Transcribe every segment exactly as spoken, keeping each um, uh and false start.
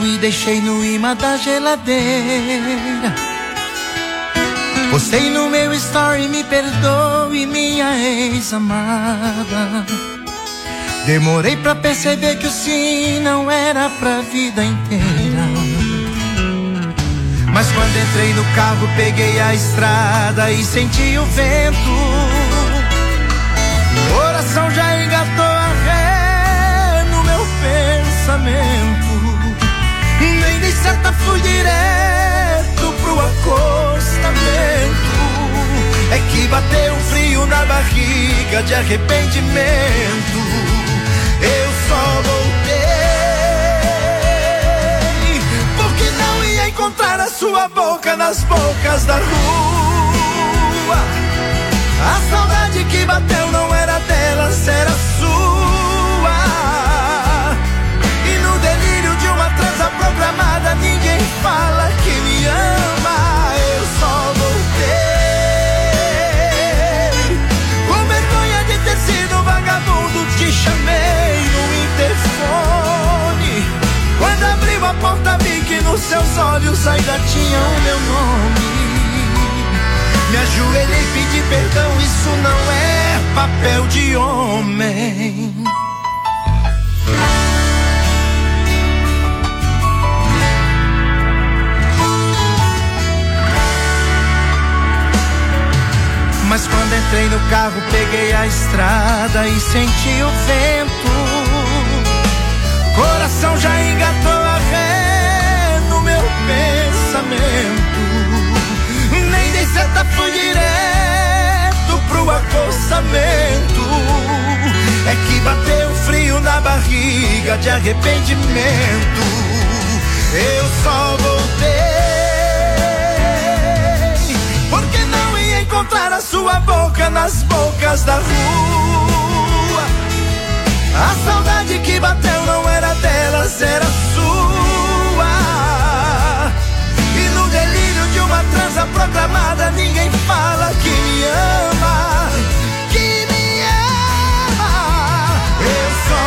e deixei no imã da geladeira. Postei no meu story, me perdoe, minha ex-amada. Demorei pra perceber que o sim não era pra vida inteira. Mas quando entrei no carro, peguei a estrada e senti o vento. O coração já engatou a ré no meu pensamento. Nem de seta fui direto pro acostamento. É que bateu um frio na barriga de arrependimento. Eu só voltei porque não ia encontrar a sua boca nas bocas da rua. A saudade que bateu não era dela, era sua. E no delírio de uma transa programada, ninguém fala que me ama. Eu só voltei com vergonha de ter sido vagabundo. Te chamei no interfone. Quando abriu a porta vi que nos seus olhos ainda tinha o meu nome. Me ajoelhei, pedi perdão, isso não é papel de homem. Mas quando entrei no carro, peguei a estrada e senti o vento. Coração já engatou a ré no meu pensamento. Nem de seta fui direto pro acostamento. É que bateu frio na barriga de arrependimento. Eu só voltei porque não ia encontrar a sua boca nas bocas da rua. A saudade que bateu não era delas, era sua. E no delírio de uma transa programada, ninguém fala que me ama, que me ama. Eu só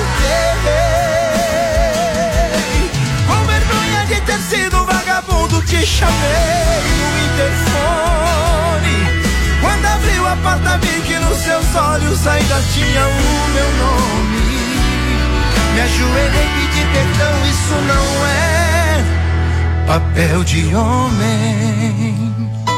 voltei com vergonha de ter sido vagabundo. Te chamei no interfone. Quando abriu a porta vi que nos seus olhos ainda tinha o meu nome. Me ajoelhei, pedi perdão, isso não é papel de homem.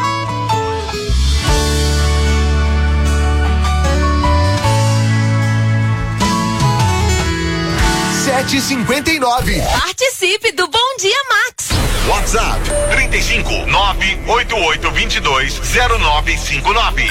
sete e cinquenta e nove. Participe do Bom Dia Max. WhatsApp trinta e cinco, nove oito oito dois dois, zero nove cinco nove.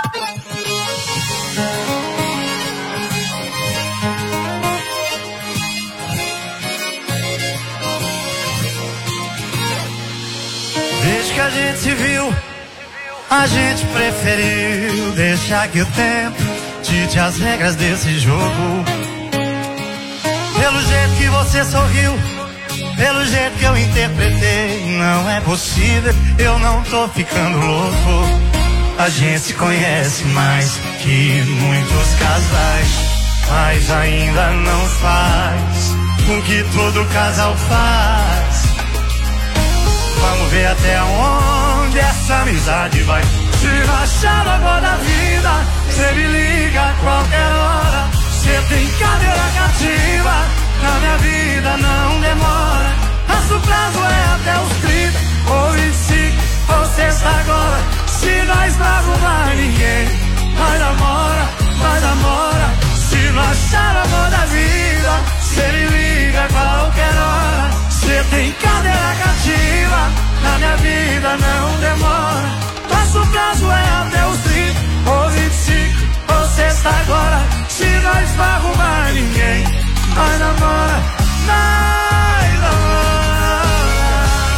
Desde que a gente se viu, a gente preferiu deixar que o tempo dite as regras desse jogo. Pelo jeito que você sorriu, pelo jeito que eu interpretei, não é possível, eu não tô ficando louco. A gente se conhece mais que muitos casais, mas ainda não faz o que todo casal faz. Vamos ver até onde essa amizade vai. Se achar agora da vida, cê me liga a qualquer hora. Cê tem cadeira cativa, na minha vida não demora. Nosso prazo é até os trinta ou vinte e cinco, ou sexta agora. Se nós não arrumar ninguém, vai namora, vai namora. Se não achar amor da vida, cê me liga a qualquer hora. Cê tem cadeira cativa, na minha vida não demora. Nosso prazo é até os trinta ou vinte e cinco, ou sexta agora. Se nós não arrumar ninguém, vai namora, vai namora.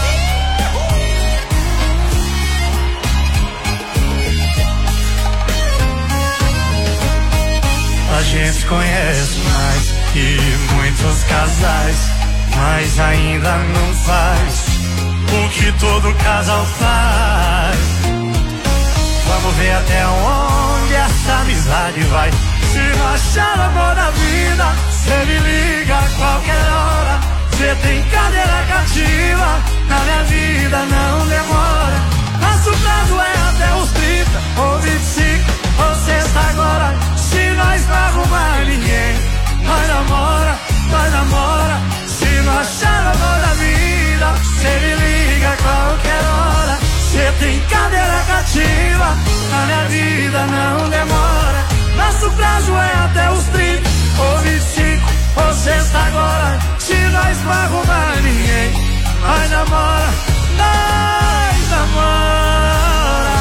A gente conhece mais que muitos casais, mas ainda não faz o que todo casal faz. Vamos ver até onde essa amizade vai. Se não achar amor na vida, cê me liga a qualquer hora. Cê tem cadeira cativa, na minha vida não demora. Nosso prazo é até os trinta ou vinte e cinco ou sexta agora. Se nós não arrumar ninguém, nós namora, nós namora. Se não achar o amor da vida, cê me liga a qualquer hora. Cê tem cadeira cativa, na minha vida não demora. Nosso prazo é até os trinta ou vinte e cinco ou sexta agora. Se nós não arrumar ninguém, nós namora, nós namora.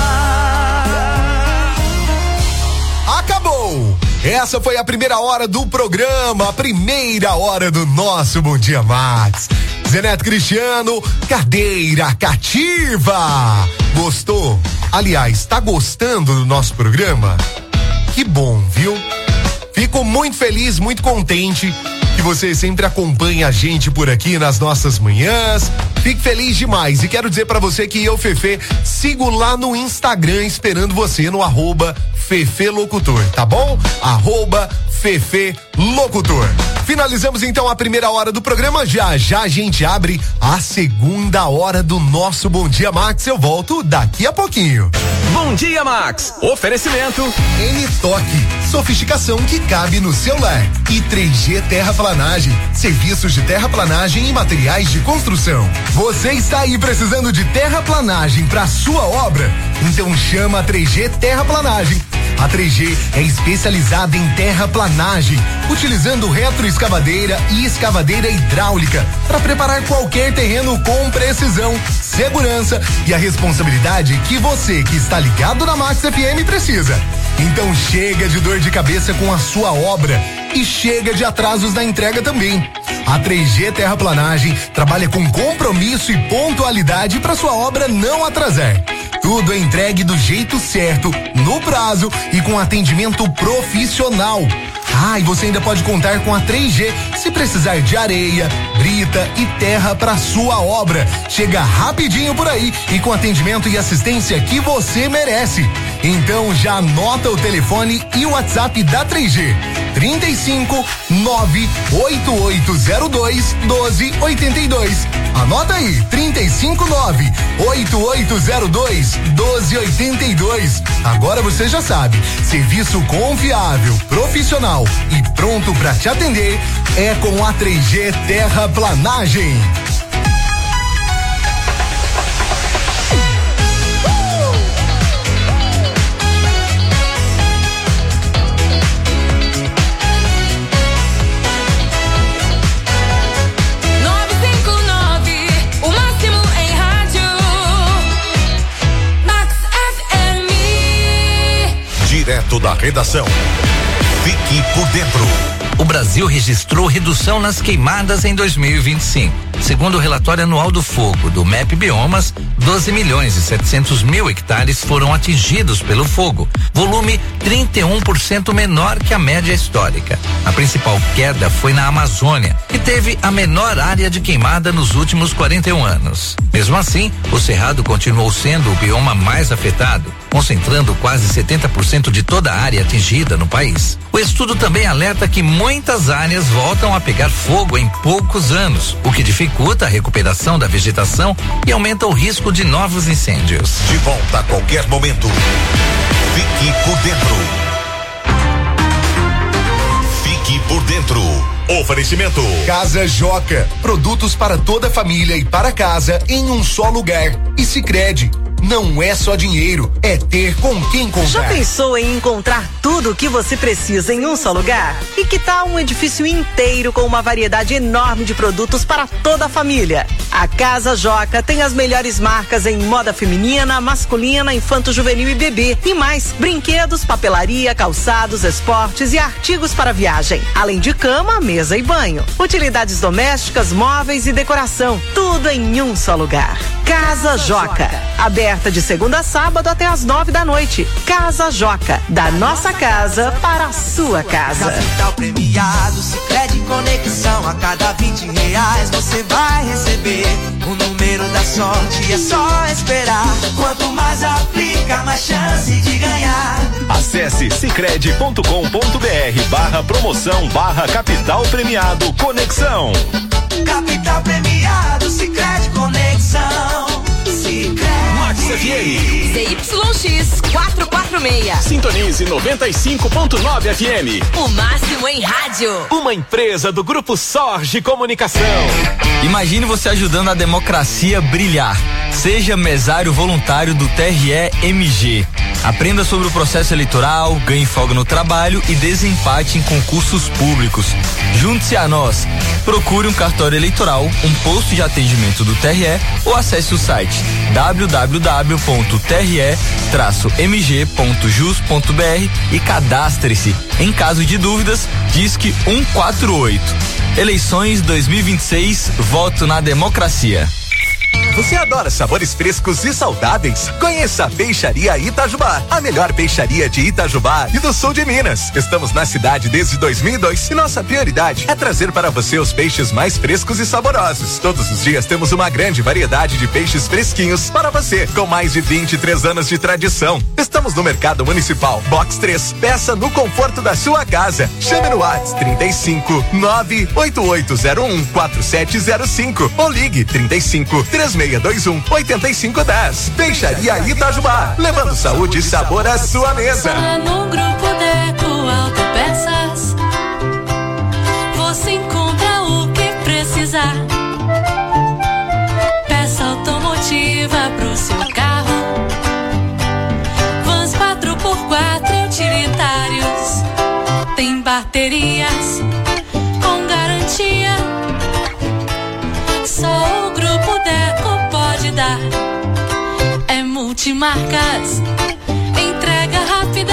Acabou! Essa foi a primeira hora do programa, a primeira hora do nosso Bom Dia Max. Zeneto Cristiano, cadeira cativa. Gostou? Aliás, tá gostando do nosso programa? Que bom, viu? Fico muito feliz, muito contente que você sempre acompanha a gente por aqui nas nossas manhãs. Fico feliz demais e quero dizer pra você que eu, Fefe, sigo lá no Instagram esperando você no arroba Fefe Locutor, tá bom? Arroba Fefe Locutor. Finalizamos então a primeira hora do programa. Já já a gente abre a segunda hora do nosso Bom Dia Max. Eu volto daqui a pouquinho. Bom Dia Max. Oferecimento N-Toque, sofisticação que cabe no seu lar. E três G Terraplanagem, serviços de terraplanagem e materiais de construção. Você está aí precisando de terraplanagem para sua obra? Então chama a três G Terraplanagem. A três G é especializada em terraplanagem, utilizando retroescavadeira e escavadeira hidráulica para preparar qualquer terreno com precisão, segurança e a responsabilidade que você que está ligado na Max F M precisa. Então chega de dor de cabeça com a sua obra e chega de atrasos na entrega também. A três G Terraplanagem trabalha com compromisso e pontualidade para sua obra não atrasar. Tudo é entregue do jeito certo, no prazo e com atendimento profissional. Ah, e você ainda pode contar com a três G se precisar de areia, brita e terra para sua obra. Chega rapidinho por aí e com atendimento e assistência que você merece. Então já anota o telefone e o WhatsApp da três G. trinta e cinco, nove oito oito zero dois, doze oitenta e dois. Anota aí, trinta e cinco, nove oito oito zero dois, doze oitenta e dois. Agora você já sabe, serviço confiável, profissional e pronto para te atender é com a três G Terraplanagem. Direto da redação. Fique por dentro. O Brasil registrou redução nas queimadas em dois mil e vinte e cinco. Segundo o relatório anual do fogo do M E P Biomas, doze milhões e setecentos mil hectares foram atingidos pelo fogo, volume trinta e um por cento menor que a média histórica. A principal queda foi na Amazônia, que teve a menor área de queimada nos últimos quarenta e um anos. Mesmo assim, o Cerrado continuou sendo o bioma mais afetado, concentrando quase setenta por cento de toda a área atingida no país. O estudo também alerta que muitas áreas voltam a pegar fogo em poucos anos, o que dificulta a recuperação da vegetação e aumenta o risco de novos incêndios. De volta a qualquer momento. Fique por dentro. Fique por dentro. Oferecimento Casa Joca, produtos para toda a família e para casa em um só lugar. E Sicredi, não é só dinheiro, é ter com quem comprar. Já pensou em encontrar tudo o que você precisa em um só lugar? E que tal um edifício inteiro com uma variedade enorme de produtos para toda a família? A Casa Joca tem as melhores marcas em moda feminina, masculina, infanto-juvenil e bebê. E mais, brinquedos, papelaria, calçados, esportes e artigos para viagem. Além de cama, mesa e banho. Utilidades domésticas, móveis e decoração. Tudo em um só lugar. Casa Joca. Aberta de segunda a sábado até às nove da noite. Casa Joca. Da nossa casa para a sua casa. Capital premiado, Sicredi Conexão. A cada vinte reais você vai receber o número da sorte. É só esperar. Quanto mais aplica, mais chance de ganhar. Acesse sicredi ponto com ponto br barra promoção barra capital premiado Conexão. capital premiado, Sicredi Conexão. Sicredi. Max F M. Z Y X quatrocentos e quarenta e seis. Sintonize noventa e cinco ponto nove F M. O máximo em rádio. Uma empresa do Grupo Sorge Comunicação. Imagine você ajudando a democracia a brilhar. Seja mesário voluntário do T R E M G. Aprenda sobre o processo eleitoral, ganhe folga no trabalho e desempate em concursos públicos. Junte-se a nós. Procure um cartório eleitoral, um posto de atendimento do T R E ou acesse o site w w w ponto t r e traço m g ponto jus ponto b r e cadastre-se. Em caso de dúvidas, disque um quatro oito. Eleições dois mil e vinte e seis, voto na democracia. Você adora sabores frescos e saudáveis? Conheça a Peixaria Itajubá, a melhor peixaria de Itajubá e do sul de Minas. Estamos na cidade desde dois mil e dois e nossa prioridade é trazer para você os peixes mais frescos e saborosos. Todos os dias temos uma grande variedade de peixes fresquinhos para você, com mais de vinte e três anos de tradição. Estamos no Mercado Municipal, Box três. Peça no conforto da sua casa. Chame no WhatsApp trinta e cinco, nove oito oito zero um, quatro sete zero cinco ou ligue trinta e cinco, três seis dois um, oito cinco um zero. Peixaria Itajubá, levando saúde e sabor à sua mesa. No Grupo Deco Autopeças, você encontra o que precisar. Peça automotiva pro seu carro, vans quatro por quatro utilitários, tem baterias com garantia. Só o Grupo Deco pode dar. É multimarcas, entrega rápida,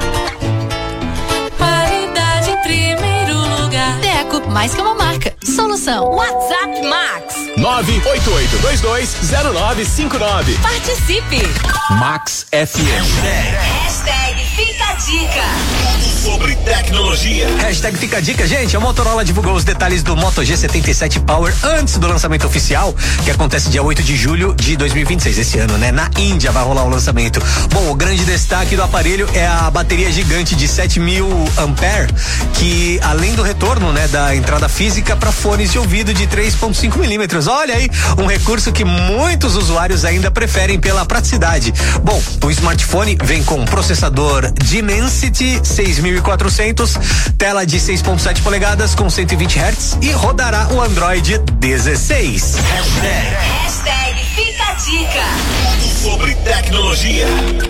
qualidade em primeiro lugar. Deco, mais que uma marca, solução. WhatsApp Max nove oito oito dois dois zero nove cinco nove. Participe. Max F M. Hashtag Fica a Dica. Sobre tecnologia. Hashtag Fica a Dica, gente. A Motorola divulgou os detalhes do Moto G setenta e sete Power antes do lançamento oficial, que acontece dia oito de julho de dois mil e vinte e seis, esse ano, né? Na Índia vai rolar o lançamento. Bom, o grande destaque do aparelho é a bateria gigante de sete mil ampere, que além do retorno, né, da entrada física para fones de ouvido de três ponto cinco milímetros. Olha aí, um recurso que muitos usuários ainda preferem pela praticidade. Bom, o smartphone vem com processador Dimensity seis mil e quatrocentos, tela de seis ponto sete polegadas com cento e vinte hertz e rodará o Android dezesseis. Hashtag, Hashtag Fica a Dica. sobre tecnologia.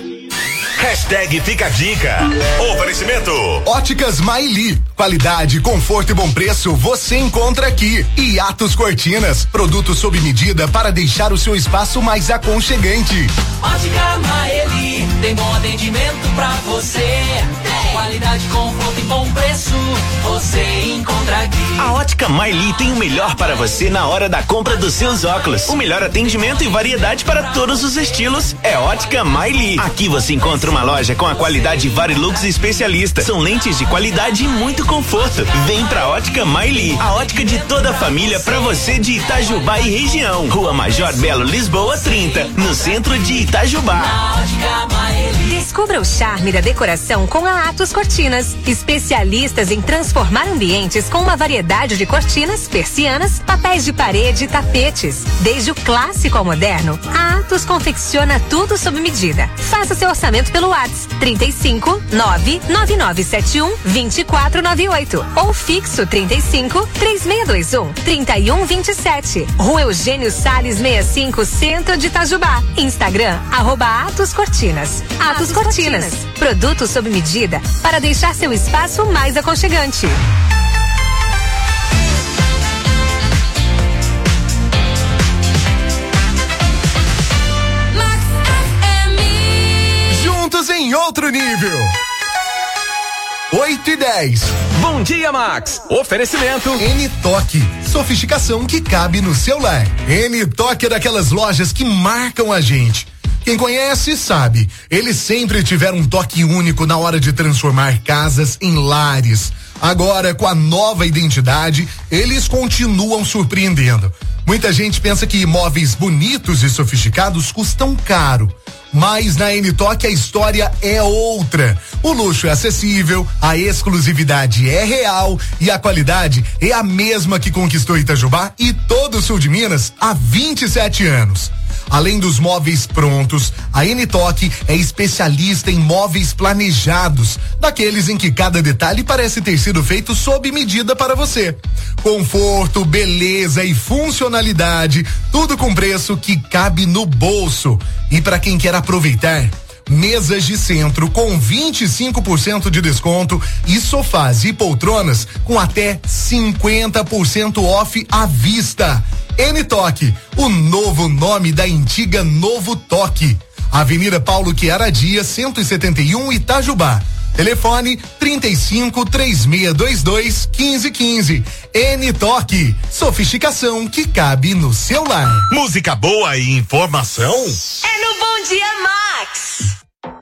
Hashtag Fica a Dica. Oferecimento Óticas Maili. Qualidade, conforto e bom preço você encontra aqui. E Atos Cortinas. Produtos sob medida para deixar o seu espaço mais aconchegante. Ótica Maeli, tem bom atendimento pra você. Qualidade, conforto e bom preço, você encontra aqui. A Ótica Maili tem o melhor para você na hora da compra dos seus óculos. O melhor atendimento e variedade para todos os estilos é Ótica Maili. Aqui você encontra uma loja com a qualidade Varilux especialista. São lentes de qualidade e muito conforto. Vem pra Ótica Maili, a ótica de toda a família pra você de Itajubá e região. Rua Major Belo, Lisboa, trinta, no centro de Itajubá. Descubra o charme da decoração com a Atos Cortinas. Especialistas em transformar ambientes com uma variedade de cortinas, persianas, papéis de parede e tapetes. Desde o clássico ao moderno, a Atos confecciona tudo sob medida. Faça seu orçamento pelo WhatsApp trinta e cinco, nove nove nove sete um, dois quatro nove oito ou fixo trinta e cinco, três seis dois um, trinta e um vinte e sete. Rua Eugênio Salles sessenta e cinco, centro de Itajubá. Instagram, arroba Atos Cortinas. Atos Cortinas. Produtos sob medida para deixar seu espaço mais aconchegante. Juntos em outro nível. oito e dez. Bom dia, Max. Oferecimento N-Toque. Sofisticação que cabe no seu lar. N-Toque é daquelas lojas que marcam a gente. Quem conhece sabe, eles sempre tiveram um toque único na hora de transformar casas em lares. Agora, com a nova identidade, eles continuam surpreendendo. Muita gente pensa que imóveis bonitos e sofisticados custam caro. Mas na N-Toque a história é outra. O luxo é acessível, a exclusividade é real e a qualidade é a mesma que conquistou Itajubá e todo o sul de Minas há vinte e sete anos. Além dos móveis prontos, a N-Toque é especialista em móveis planejados, daqueles em que cada detalhe parece ter sido feito sob medida para você. Conforto, beleza e funcionalidade, tudo com preço que cabe no bolso. E para quem quer aproveitar, mesas de centro com vinte e cinco por cento de desconto e sofás e poltronas com até cinquenta por cento off à vista. N-Toque, o novo nome da antiga Novo Toque. Avenida Paulo Chiara Dias, cento e setenta e um, Itajubá. Telefone trinta e cinco, três seis dois dois, quinze quinze. N-Toque, sofisticação que cabe no seu lar. Música boa e informação? É no Bom Dia Max.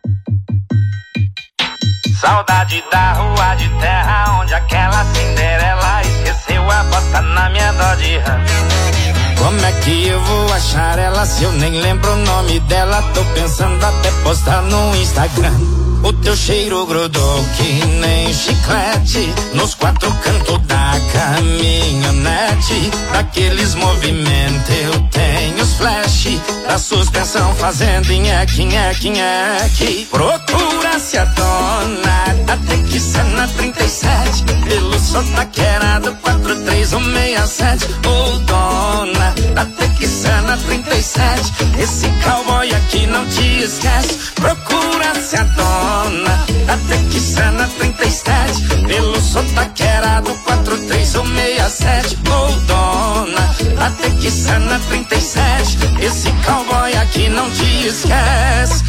Saudade da rua de terra onde aquela Cinderela esqueceu a bota na minha Dodge. Como é que eu vou achar ela se eu nem lembro o nome dela? Tô pensando até postar no Instagram. O teu cheiro grudou que nem chiclete nos quatro cantos da caminhonete. Daqueles movimentos eu tenho os flash da suspensão fazendo nheque, nheque, nheque. Procura-se a dona da Texana trinta e sete pelo sotaqueirado quatro três um seis sete. Ô dona da Texana trinta e sete, esse cowboy aqui não te esquece. Procura-se a dona da Texana trinta e sete pelo sotaqueirado quatro três um seis sete. Ô dona da Texana trinta e sete, esse cowboy aqui não te esquece.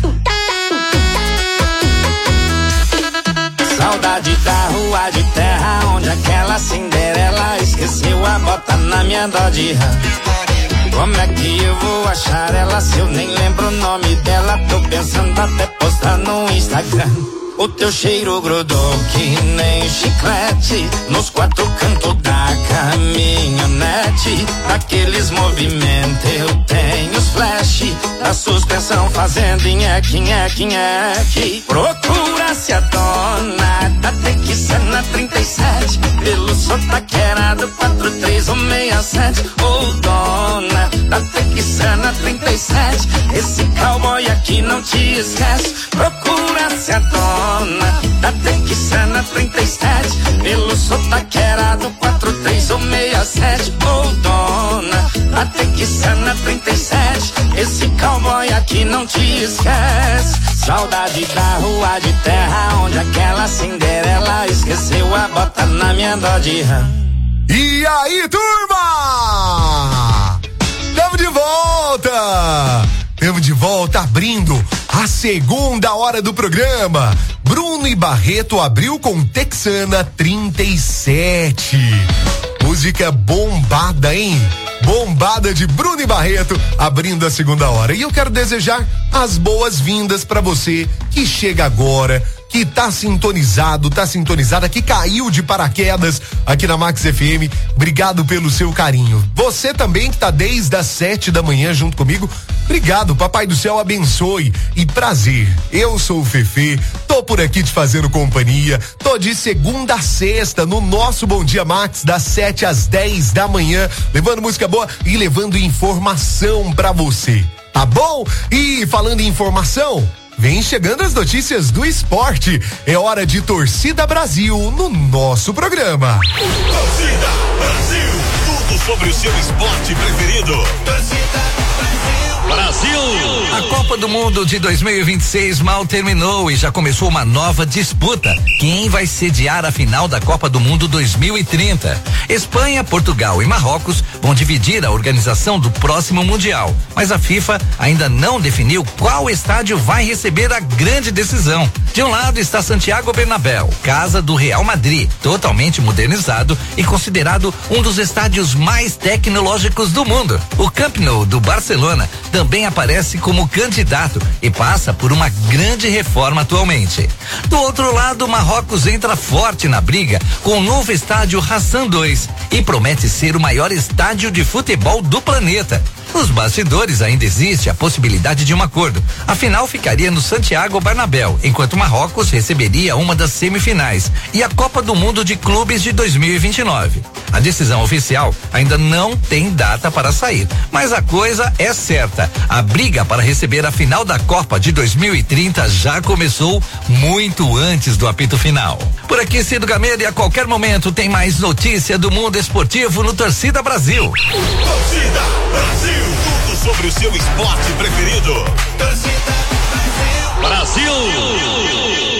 Saudade da rua de terra onde aquela Cinderela esqueceu a bota na minha Dodge. Como é que eu vou achar ela se eu nem lembro o nome dela? Tô pensando até postar no Instagram. O teu cheiro grudou que nem chiclete nos quatro cantos da caminhonete. Daqueles movimentos eu tenho os flash da suspensão fazendo nheque, nheque, nheque. Procura-se a dona da Texana trinta e sete pelo sotaqueirado quatro três um seis sete. Ô dona da Texana trinta e sete, esse cowboy aqui não te esquece. Procura-se a dona da Texana trinta e sete pelo sotaqueirado quatro três um seis sete. Ô dona da Texana trinta e sete, esse cowboy aqui não te esquece. Saudade da rua de terra onde aquela Cinderela esqueceu a bota na minha Dodge. E aí, turma? Tamo de volta! Tamo de volta abrindo a segunda hora do programa. Bruno e Barreto abriu com Texana trinta e sete. Música bombada, hein? Bombada de Bruno e Barreto abrindo a segunda hora. E eu quero desejar as boas-vindas para você que chega agora, que tá sintonizado, tá sintonizada, que caiu de paraquedas aqui na Max F M. Obrigado pelo seu carinho. Você também que tá desde as sete da manhã junto comigo. Obrigado, papai do céu abençoe e prazer. Eu sou o Fefe, tô por aqui te fazendo companhia. Tô de segunda a sexta no nosso Bom Dia Max das sete às dez da manhã, levando música boa e levando informação pra você. Tá bom? E falando em informação, vem chegando as notícias do esporte. É hora de Torcida Brasil no nosso programa. Torcida Brasil, tudo sobre o seu esporte preferido. Torcida Brasil. A Copa do Mundo de dois mil e vinte e seis mal terminou e já começou uma nova disputa. Quem vai sediar a final da Copa do Mundo dois mil e trinta? Espanha, Portugal e Marrocos vão dividir a organização do próximo Mundial, mas a FIFA ainda não definiu qual estádio vai receber a grande decisão. De um lado está Santiago Bernabéu, casa do Real Madrid, totalmente modernizado e considerado um dos estádios mais tecnológicos do mundo. O Camp Nou do Barcelona também aparece como candidato e passa por uma grande reforma atualmente. Do outro lado, Marrocos entra forte na briga com o novo estádio Hassan dois e promete ser o maior estádio de futebol do planeta. Nos bastidores ainda existe a possibilidade de um acordo. A final ficaria no Santiago Bernabéu, enquanto Marrocos receberia uma das semifinais e a Copa do Mundo de Clubes de dois mil e vinte e nove. A decisão oficial ainda não tem data para sair, mas a coisa é certa. A briga para receber a final da Copa de dois mil e trinta já começou muito antes do apito final. Por aqui, Cido Gameiro, e a qualquer momento tem mais notícia do mundo esportivo no Torcida Brasil. Torcida Brasil, tudo sobre o seu esporte preferido. Torcida Brasil. Brasil.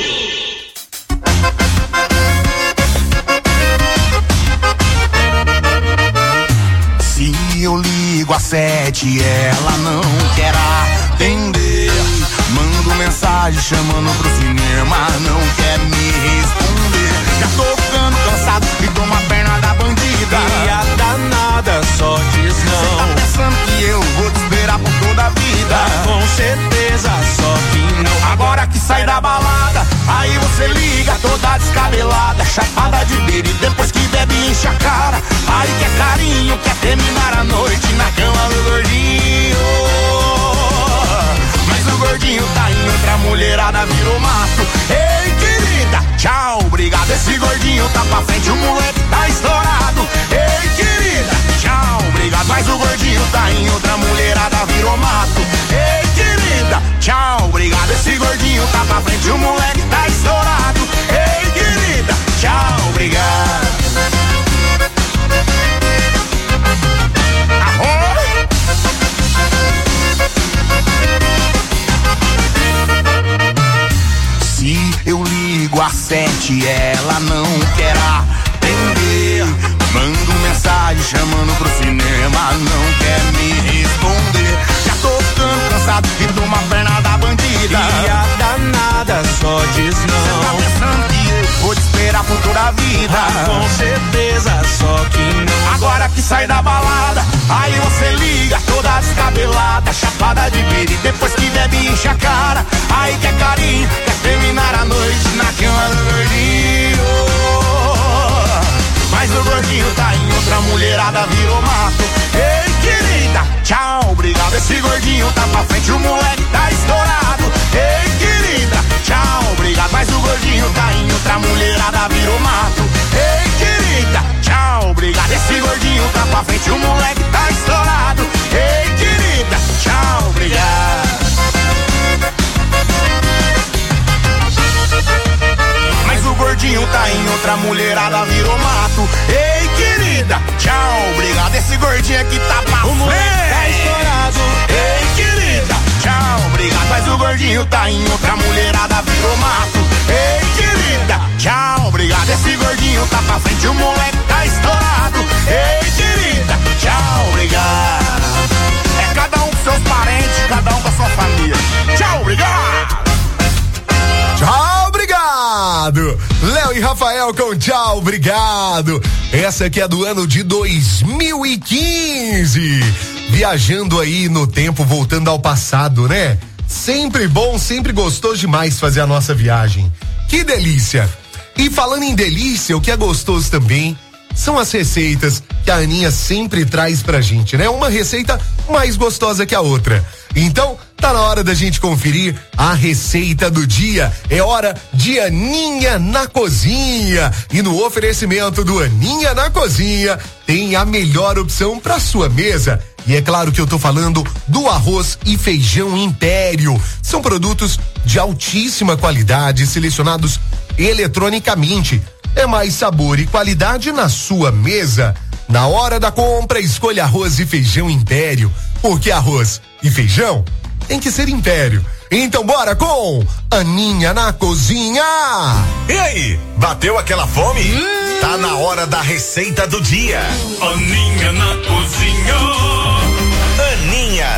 Se eu ligo a sete, ela não quer atender. Mando mensagem chamando pro cinema, não quer me responder. Já tô ficando cansado e tô uma perna da bandida. E a danada só diz não. Cê tá pensando que eu vou te esperar por toda a vida? Com certeza, só que não. Agora que sai da balada, aí você liga toda descabelada, chapada de beira e depois que bebe enche a cara. Aí quer carinho, quer terminar a noite na cama do gordinho. Mas o gordinho tá em outra, mulherada virou mato. Ei, querida, tchau, obrigado. Esse gordinho tá pra frente, o moleque tá estourado. Ei, querida, tchau, obrigado. Mas o gordinho tá em outra, mulherada virou mato. Ei, querida, tchau, obrigado. Esse gordinho tá pra frente, o moleque tá estourado. Ei, querida, tchau, obrigado. Se eu ligo a sete, ela não quer atender. Mando mensagem chamando pro cinema, não quer me responder. Já tô ficando cansado e tô uma perna da bandida. E a danada só diz não. Cê tá pensando que eu vou te esperar por toda a vida? Ah, com certeza, só que não. Agora que sai da balada, aí você liga toda descabelada, chapada de beira e depois que bebe enche a cara. Aí quer carinho, quer terminar a noite na cama do gordinho. Mas o gordinho tá em outra, mulherada virou mato. Ei, querida, tchau, obrigado. Esse gordinho tá pra frente, o moleque tá estourado. Ei, querida, tchau, obrigado. Mas o gordinho tá em outra, mulherada virou mato. Ei, querida, tchau, obrigado. Esse gordinho tá pra frente, o moleque tá estourado. Ei, querida, tchau, obrigado. Mas o gordinho tá em outra, mulherada virou mato. Ei, querida, tchau, obrigado. Esse gordinho aqui tá pra frente, o moleque tá estourado. Ei, querida, tchau, obrigado. Mas o gordinho tá em outra, mulherada virou mato. Ei, querida, tchau, obrigado. Esse gordinho tá pra frente, o moleque tá estourado. Ei, querida, tchau, obrigado. É cada um com seus parentes, cada um com a sua família. Tchau, obrigado. Tchau, obrigado! Léo e Rafael com tchau, obrigado! Essa aqui é do ano de dois mil e quinze. Viajando aí no tempo, voltando ao passado, né? Sempre bom, sempre gostoso demais fazer a nossa viagem. Que delícia! E falando em delícia, o que é gostoso também são as receitas que a Aninha sempre traz pra gente, né? Uma receita mais gostosa que a outra. Então, tá na hora da gente conferir a receita do dia. É hora de Aninha na Cozinha. E no oferecimento do Aninha na Cozinha, tem a melhor opção pra sua mesa. E é claro que eu tô falando do arroz e feijão Império. São produtos de altíssima qualidade, selecionados eletronicamente. É mais sabor e qualidade na sua mesa. Na hora da compra, escolha arroz e feijão Império, porque arroz e feijão tem que ser Império. Então bora com Aninha na Cozinha. E aí, bateu aquela fome? Hum. Tá na hora da receita do dia. Aninha na Cozinha. Aninha na Cozinha.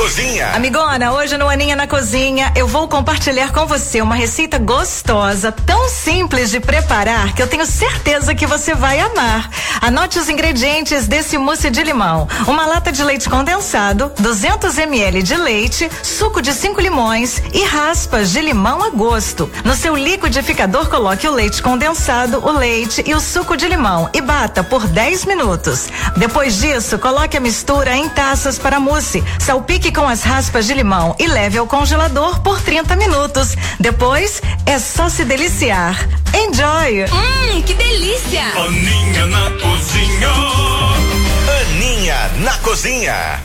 Cozinha. Amigona, hoje no Aninha na Cozinha eu vou compartilhar com você uma receita gostosa, tão simples de preparar que eu tenho certeza que você vai amar. Anote os ingredientes desse mousse de limão: uma lata de leite condensado, duzentos mililitros de leite, suco de cinco limões e raspas de limão a gosto. No seu liquidificador, coloque o leite condensado, o leite e o suco de limão e bata por dez minutos. Depois disso, coloque a mistura em taças para mousse. Salpique com as raspas de limão e leve ao congelador por trinta minutos. Depois, é só se deliciar. Enjoy! Hum, que delícia! Aninha na Cozinha. Aninha na Cozinha.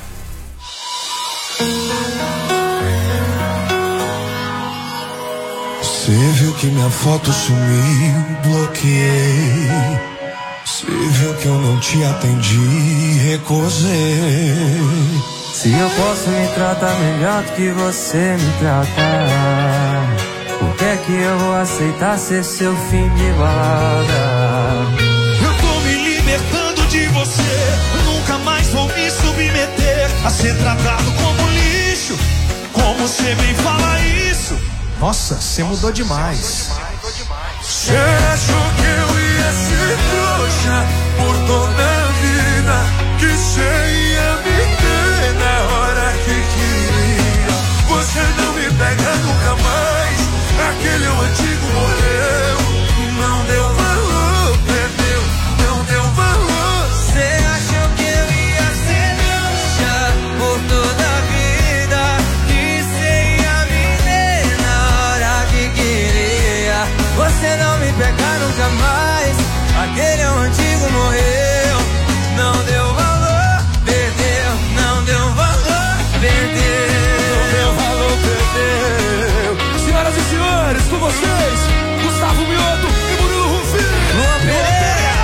Você viu que minha foto sumiu, bloqueei. Você viu que eu não te atendi, recusei. Se eu posso me tratar melhor do que você me trata, por que é que eu vou aceitar ser seu fim de balada? Eu tô me libertando de você, nunca mais vou me submeter a ser tratado como lixo. Como você bem fala isso? Nossa, você mudou demais. Você achou que eu ia ser trouxa por toda a vida, que você ia me ter na hora que queria. Você não me pega nunca mais, aquele antigo morreu. Não deu valor, perdeu, não deu valor. Você achou que eu ia ser trouxa por toda a vida, que você ia me ter na hora que queria. Você não me pega nunca mais, aquele antigo morreu. Não deu valor, perdeu, não deu valor, perdeu. Não deu valor, perdeu. Senhoras e senhores, com vocês, Gustavo Mioto e Murilo Rufino. Luan Pereira.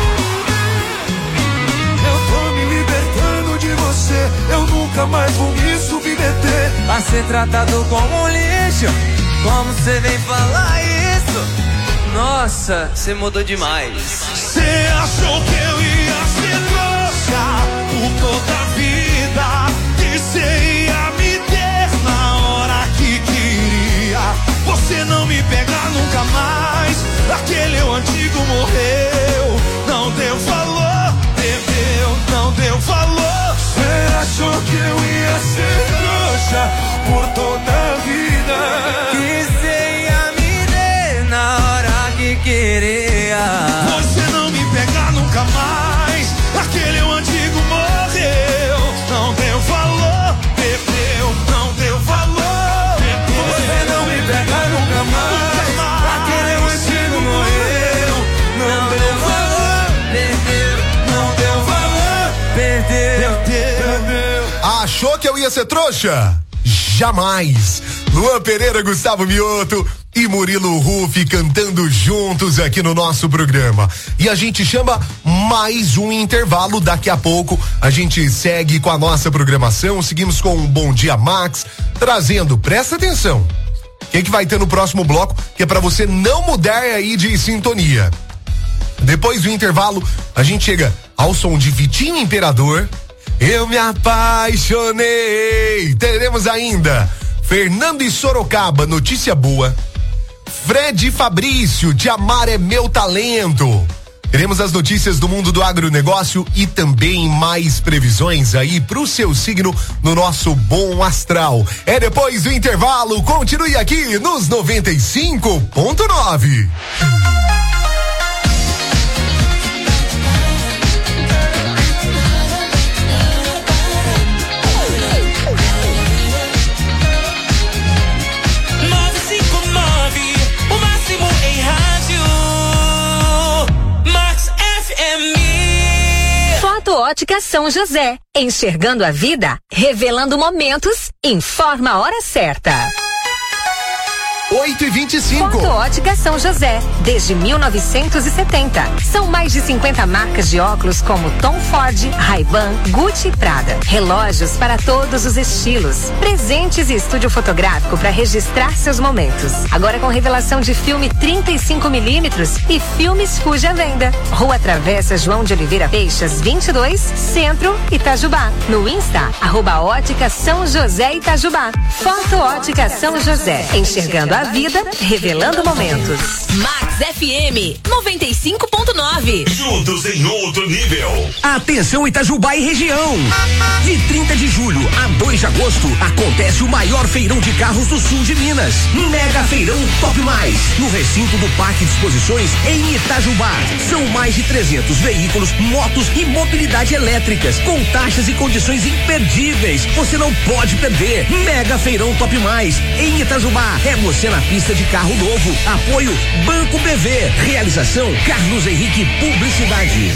Eu tô me libertando de você, eu nunca mais vou me submeter a ser tratado como um lixo. Como você vem falar isso? Nossa, você mudou demais. Você achou que eu ia ser trouxa por toda a vida, que você ia me ter na hora que queria. Você não me pega nunca mais, aquele antigo morreu. Não deu valor, perdeu, não deu valor. Você achou que eu ia ser trouxa por toda a vida, que você ia me ter na hora que queria. Você não me pega nunca mais, aquele antigo morreu. Não deu valor, perdeu, não deu valor, perdeu. Você não me pega nunca mais, aquele antigo morreu. Não deu valor, perdeu, não deu valor, perdeu, perdeu. Achou que eu ia ser trouxa? Jamais! Luan Pereira, Gustavo Mioto e Murilo Rufi cantando juntos aqui no nosso programa. E a gente chama mais um intervalo. Daqui a pouco a gente segue com a nossa programação. Seguimos com o Bom Dia Max, trazendo, presta atenção, o que, que vai ter no próximo bloco, que é pra você não mudar aí de sintonia. Depois do intervalo, a gente chega ao som de Vitinho Imperador. Eu me apaixonei. Teremos ainda Fernando e Sorocaba, notícia boa. Fred e Fabrício, de Amar é Meu Talento. Teremos as notícias do mundo do agronegócio e também mais previsões aí pro seu signo no nosso Bom Astral. É depois do intervalo, continue aqui nos noventa e cinco ponto nove. Ótica São José, enxergando a vida, revelando momentos, informa a hora certa. oito e vinte e cinco. Foto Ótica São José, desde mil novecentos e setenta. São mais de cinquenta marcas de óculos como Tom Ford, Ray-Ban, Gucci e Prada. Relógios para todos os estilos. Presentes e estúdio fotográfico para registrar seus momentos. Agora com revelação de filme trinta e cinco milímetros e filmes Fuji à venda. Rua Travessa João de Oliveira Peixas, vinte e dois, Centro, Itajubá. No Insta, arroba Ótica São José Itajubá. Foto Ótica São José. Enxergando a vida, revelando momentos. Max F M noventa e cinco ponto nove. Juntos em outro nível. Atenção Itajubá e região. De trinta de julho a dois de agosto acontece o maior feirão de carros do sul de Minas. Mega Feirão Top Mais, no recinto do Parque de Exposições em Itajubá. São mais de trezentos veículos, motos e mobilidade elétricas com taxas e condições imperdíveis. Você não pode perder. Mega Feirão Top Mais em Itajubá. É você na pista de carro novo. Apoio Banco B V. Realização Carlos Henrique Publicidade.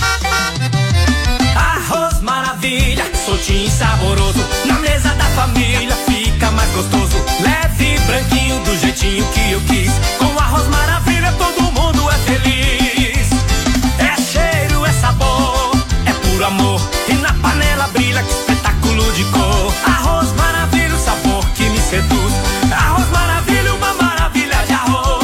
Arroz maravilha, soltinho e saboroso. Na mesa da família fica mais gostoso. Leve, branquinho, do jeitinho que eu quis. Com arroz maravilha todo mundo é feliz. É cheiro, é sabor, é puro amor. E na panela brilha, que espetáculo de cor. Arroz maravilha, o sabor que me seduz. Arroz maravilha, uma maravilha de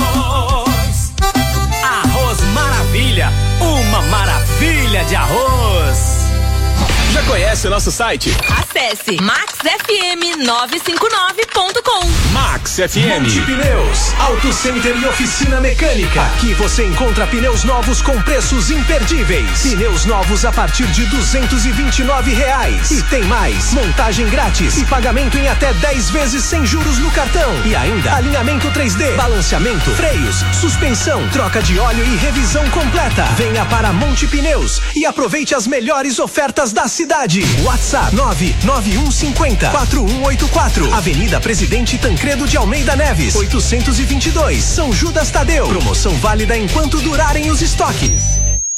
arroz. Arroz maravilha, uma maravilha de arroz. Já conhece o nosso site? Acesse max f m novecentos e cinquenta e nove ponto com. Max F M. Monte Pneus, Auto Center e oficina mecânica. Aqui você encontra pneus novos com preços imperdíveis. Pneus novos a partir de duzentos e vinte e nove reais. E tem mais, montagem grátis e pagamento em até dez vezes sem juros no cartão. E ainda alinhamento três D, balanceamento, freios, suspensão, troca de óleo e revisão completa. Venha para Monte Pneus e aproveite as melhores ofertas da cidade. WhatsApp nove nove um cinco zero quatro um oito quatro. Avenida Presidente Tancredo de Almeida Neves, oitocentos e vinte e dois, São Judas Tadeu. Promoção válida enquanto durarem os estoques.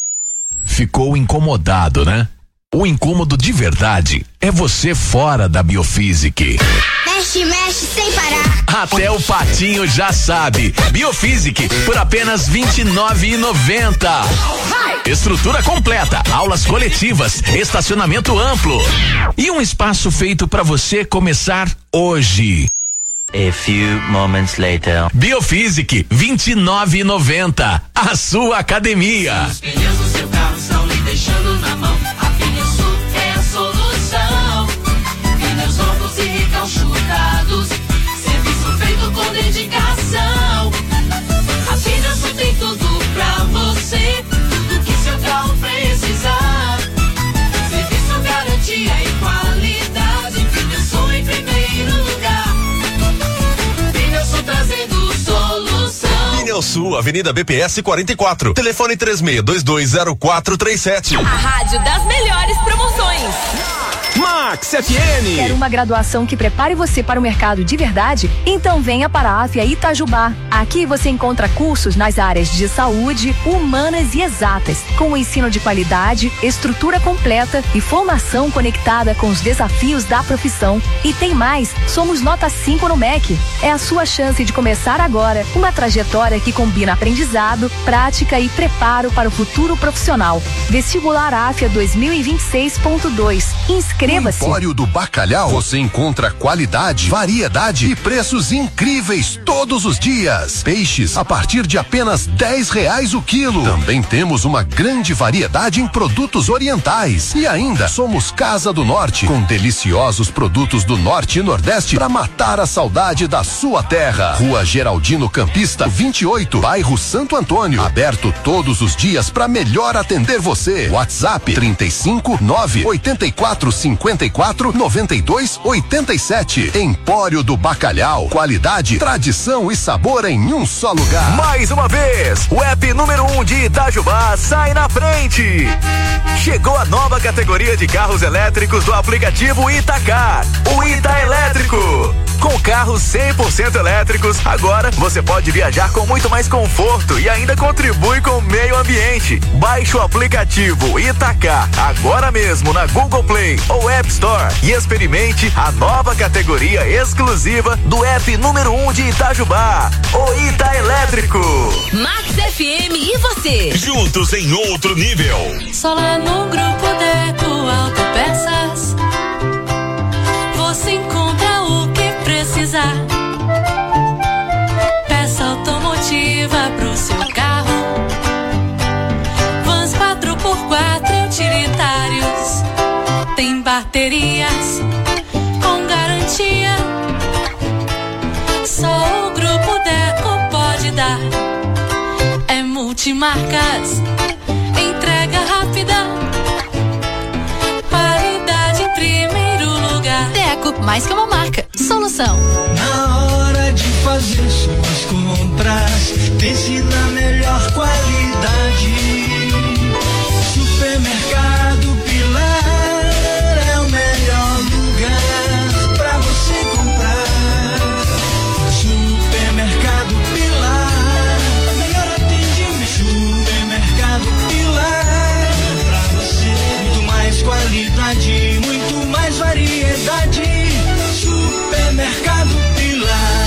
Ficou incomodado, né? O incômodo de verdade é você fora da Biofísica. Mexe, mexe sem parar. Até o patinho já sabe. Biofísica por apenas vinte e nove reais e noventa centavos. Estrutura completa, aulas coletivas, estacionamento amplo e um espaço feito para você começar hoje. A few moments later. Biofísica vinte e nove reais e noventa centavos. A sua academia. Os pneus do seu carro estão lhe deixando na mão. A Pneusul é a solução. Pneus novos e recalchutados. Serviço feito com dedicação. A Pneusul tem tudo pra você. Tudo que seu carro precisar. Serviço, garantia e qualidade. Pneusul em primeiro lugar. Pneusul trazendo solução. Pneusul, Avenida B P S quarenta e quatro. Telefone três seis dois dois zero quatro três sete. A rádio das melhores promoções. Max F M. Quer uma graduação que prepare você para o mercado de verdade? Então venha para a Afia Itajubá. Aqui você encontra cursos nas áreas de saúde, humanas e exatas, com ensino de qualidade, estrutura completa e formação conectada com os desafios da profissão. E tem mais, somos nota cinco no M E C. É a sua chance de começar agora uma trajetória que combina aprendizado, prática e preparo para o futuro profissional. Vestibular Afia dois mil e vinte e seis ponto dois. Inscreva-se. No Empório do Bacalhau, você encontra qualidade, variedade e preços incríveis todos os dias. Peixes a partir de apenas dez reais o quilo. Também temos uma grande variedade em produtos orientais. E ainda somos Casa do Norte, com deliciosos produtos do Norte e Nordeste para matar a saudade da sua terra. Rua Geraldino Campista, vinte e oito, bairro Santo Antônio. Aberto todos os dias para melhor atender você. WhatsApp trinta e cinco, nove oitenta e quatro, cinquenta e quatro, noventa e dois, oitenta e sete. Empório do Bacalhau. Qualidade, tradição e sabor em um só lugar. Mais uma vez, o app número um de Itajubá sai na frente. Chegou a nova categoria de carros elétricos do aplicativo Itacar, o Ita Elétrico. Com carros cem por cento elétricos, agora você pode viajar com muito mais conforto e ainda contribui com o meio ambiente. Baixe o aplicativo Itacar agora mesmo na Google Play ou App Store e experimente a nova categoria exclusiva do app número um de Itajubá, o Ita Elétrico. Max F M e você. Juntos em outro nível. Só lá no Grupo Deco Autopeças você encontra o que precisar. Peça automotiva pro seu carro, vans quatro por quatro utilitários, tem baterias com garantia. Só o Grupo Deco pode dar. É multimarcas, entrega rápida, qualidade em primeiro lugar. Deco, mais que uma marca, solução. Na hora de fazer suas compras, pense na melhor qualidade. Supermercado Pilar é o melhor lugar pra você comprar. Supermercado Pilar, melhor atendimento. Supermercado Pilar, pra você muito mais qualidade, muito mais variedade. Supermercado Pilar.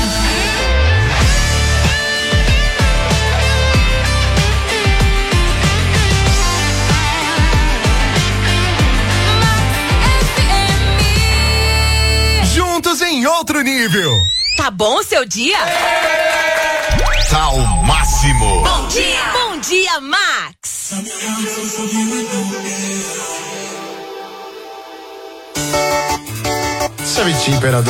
Juntos em outro nível. Tá bom o seu dia? Tá ao máximo. Bom dia! Bom dia, Max! Savete Imperador,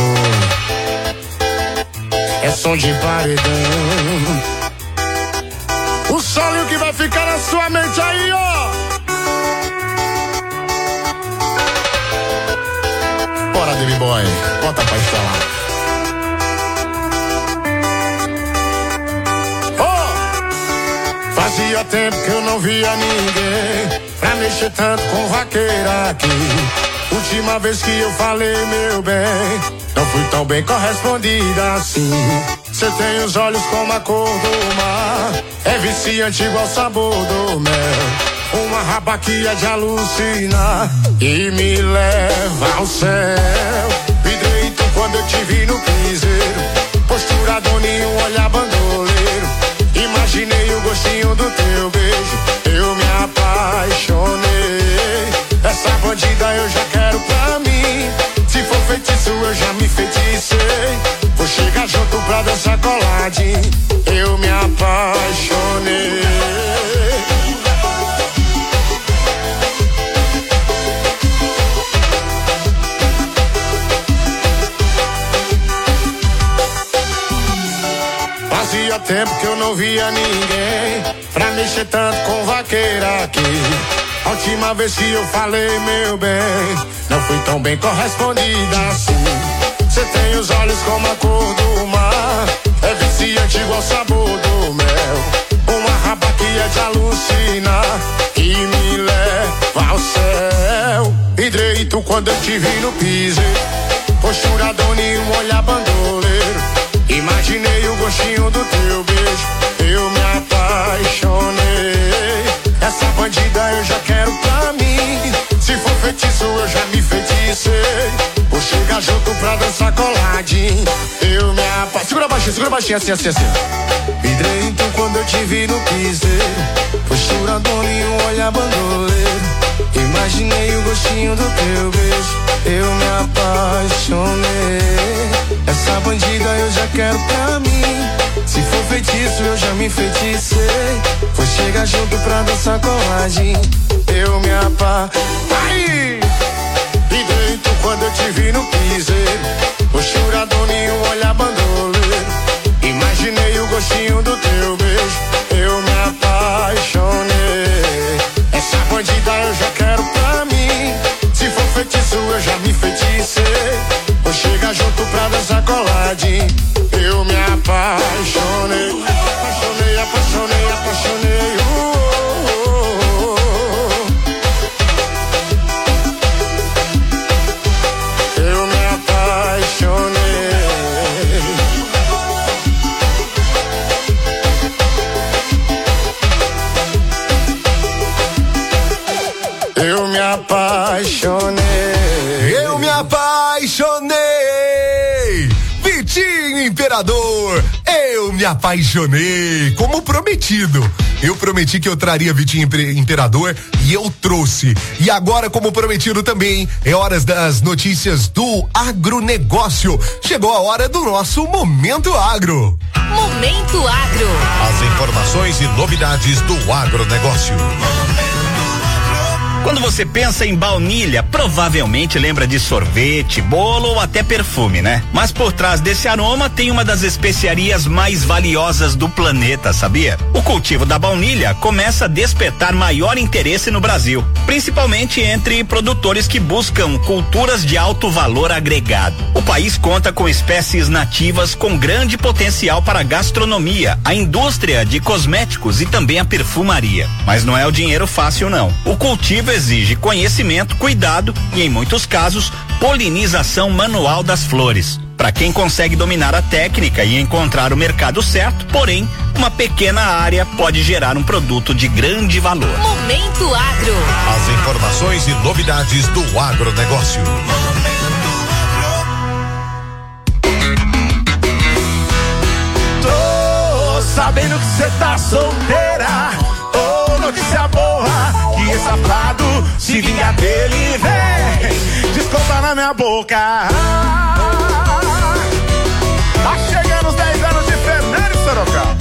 é som de paredão. O solo que vai ficar na sua mente aí, ó. Bora, Demi Boy, bota pra instalar. Oh! Fazia tempo que eu não via ninguém pra mexer tanto com vaqueira aqui. Última vez que eu falei, meu bem, não fui tão bem correspondida assim. Cê tem os olhos como a cor do mar, é viciante igual o sabor do mel. Uma raba que é de alucinar e me leva ao céu. Vidreito quando eu te vi no piseiro, postura doninho, olhar bandoleiro. Imaginei o gostinho do teu beijo, eu me apaixonei. Essa bandida eu já quero pra mim. Se for feitiço eu já me feiticei. Vou chegar junto pra dançar coladinho. Eu me apaixonei. Fazia tempo que eu não via ninguém pra mexer tanto com vaqueira aqui. A última vez que eu falei, meu bem, não fui tão bem correspondida assim. Cê tem os olhos como a cor do mar, é viciante igual o sabor do mel. Uma raba que é de alucinar e me leva ao céu. Hidreito quando eu te vi no piseiro, postura doninho, olhar bandoleiro. Imaginei o gostinho do teu beijo, eu me apaixonei. Essa bandida eu já quero pra mim. Se for feitiço eu já me feiticei. Vou chegar junto pra dançar coladinho. Eu me apaixonei. Segura baixinho, segura baixinho, assim, assim, assim. Vidrei então quando eu te vi no piseiro, postura doninho, olhar bandoleiro. Imaginei o gostinho do teu beijo, eu me apaixonei. Essa bandida eu já quero pra mim. Se for feitiço eu já me feiticei. Vou chegar junto pra dançar coladinho. Eu me apaixonei. E dentro quando eu te vi no piseiro, postura doninho, olhar bandoleiro. Imaginei o gostinho do teu beijo, eu me apaixonei. Essa bandida eu já quero pra mim. Se for feitiço eu já me feiticei. Vou chegar junto pra dançar coladinho. Eu me apaixonei. Apaixonei, apaixonei, apaixonei. Uh, uh, uh, uh. Eu me apaixonei. Imperador, eu me apaixonei, como prometido. Eu prometi que eu traria Vitinho Imperador e eu trouxe. E agora, como prometido também, é hora das notícias do agronegócio. Chegou a hora do nosso Momento Agro. Momento Agro. As informações e novidades do agronegócio. Quando você pensa em baunilha, provavelmente lembra de sorvete, bolo ou até perfume, né? Mas por trás desse aroma tem uma das especiarias mais valiosas do planeta, sabia? O cultivo da baunilha começa a despertar maior interesse no Brasil, principalmente entre produtores que buscam culturas de alto valor agregado. O país conta com espécies nativas com grande potencial para a gastronomia, a indústria de cosméticos e também a perfumaria. Mas não é o dinheiro fácil, não. O cultivo exige conhecimento, cuidado e, em muitos casos, polinização manual das flores. Para quem consegue dominar a técnica e encontrar o mercado certo, porém, uma pequena área pode gerar um produto de grande valor. Momento Agro. As informações e novidades do agronegócio. Tô sabendo que cê tá solteira. Ô, notícia boa. Que esse safado se vinga dele, vem. Desconta na minha boca. Tá chegando os dez anos de Fernando e Sorocaba.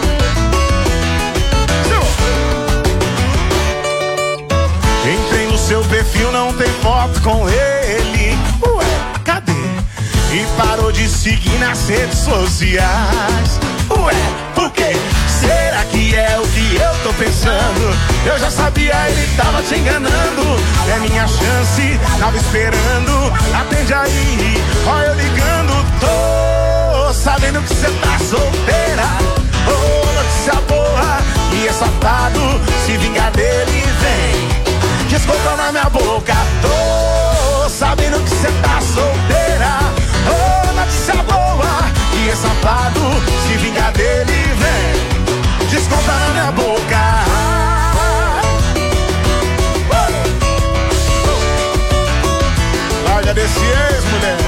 Entrei no seu perfil, não tem foto com ele. Ué, cadê? E parou de seguir nas redes sociais. Ué, por quê? Será que é o que eu tô pensando? Eu já sabia, ele tava te enganando. É minha chance, tava esperando. Atende aí, ó eu ligando. Tô sabendo que cê tá solteira. Ô, oh, notícia boa. E é safado, se vingar dele, vem. Desconta na minha boca. Tô sabendo que cê tá solteira. Ô, oh, notícia boa. E é safado, se vingar dele, vem. Desconta na minha boca. Olha desse ex, mulher.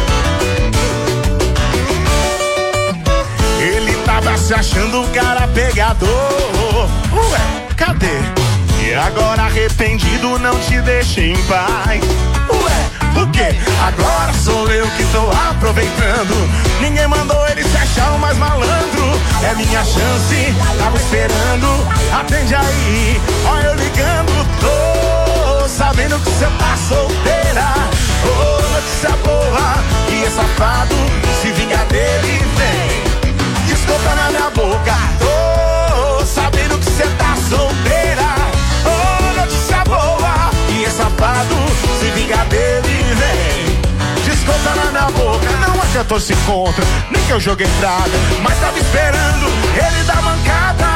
Ele tava se achando um cara pegador. Ué, cadê? E agora arrependido não te deixa em paz. Ué, por quê? Agora sou eu que tô aproveitando. Ninguém mandou ele se achar o mais malandro. É minha chance, tava esperando. Atende aí, ó eu ligando. Tô sabendo que cê tá solteira. Ô, oh, notícia boa. E é safado, se vingar dele, vem. Desconta na minha boca. Tô sabendo que cê tá solteira. Ô, oh, notícia boa. E é safado, se vingar dele, vem. Desconta na minha boca. Não é que eu tô se contra, nem que eu joguei entrada, mas tava esperando ele dar mancada.